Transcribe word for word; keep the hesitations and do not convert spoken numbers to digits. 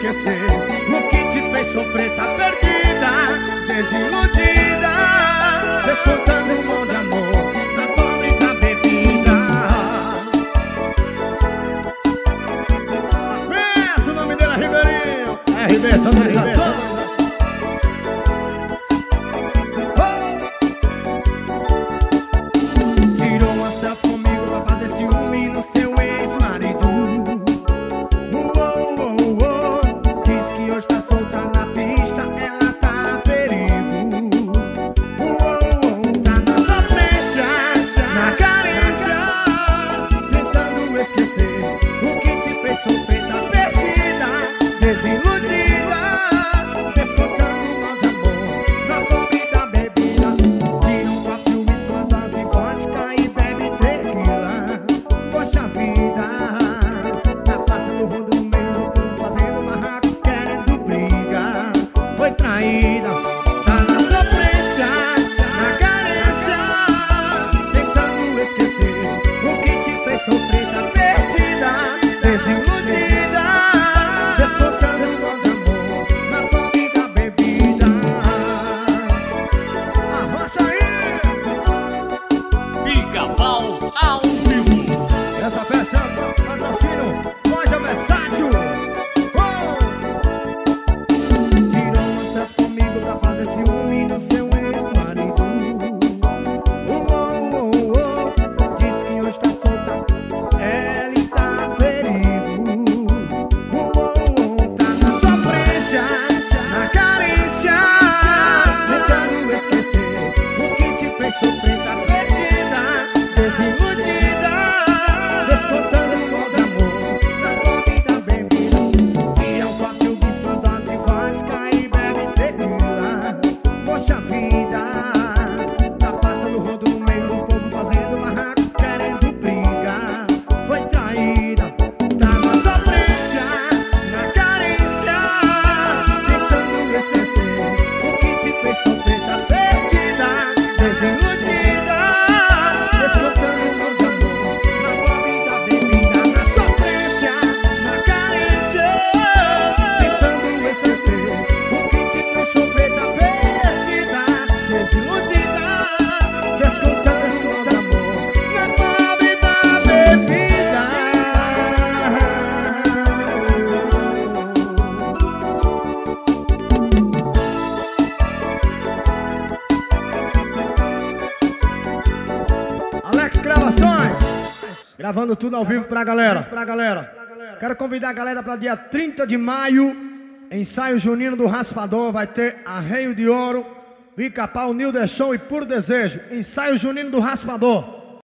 esquecer o que te fez sofrer, tá perdida, desiludida, descontando um monte de amor na pobre da bebida. Aperta, o nome dele é Ribeirinho, R B, sonorização. Tirou uma selfie comigo pra fazer ciúme no seu ex-marido. Diz que hoje tá solta na pista, ela tá a perigo. Tá na sofrência, na carência, tentando esquecer o que te fez sofrer, tá perdida, desiludida, descontando um monte de amor na pobre da bebida. Tira um copo de uísque com dose de vodka e bebe tequila. Poxa vida, tá passando o rodo no meio do povo, fazendo barraco, querendo briga. Foi traída, tá na sofrência, na carência, tentando esquecer o que te fez sofrer, tá perdida, desiludida, descontando um monte de amor na pobre da bebida. Arrocha aí! Pica-Pau ao vivo. Essa festa patrocínio Loja Versátil. Oh! Tirou uma selfie comigo pra fazer ciúme no seu ex-marido. Oh, oh, oh, oh. Diz que hoje tá solta, ela está a perigo. Oh, oh, oh. Tá na sofrência, na carência, tentando esquecer o que te fez sofrer, tá perdida, desiludida, descontando um monte de amor na pobre da bebida. E é um copo de uísque com dose de vodka e bebe tequila. Poxa vida, tá passando o rodo no meio do povo, fazendo barraco, querendo briga. Foi traída, tá na sofrência, na carência, tentando esquecer o que te fez sofrer, tá perdida, desiludida, descontando um monte de amor na pobre da bebida. Na sofrência, na carência, tentando esquecer o que te fez sofrer, tá perdida, desiludida, descontando um monte de amor na pobre da bebida. Alex Gravações, gravando tudo ao vivo pra galera, pra galera. Quero convidar a galera para dia trinta de maio, ensaio junino do Raspador. Vai ter Arreio de Ouro, Pica-Pau, Nilder Show e Puro Desejo. Ensaio junino do Raspador.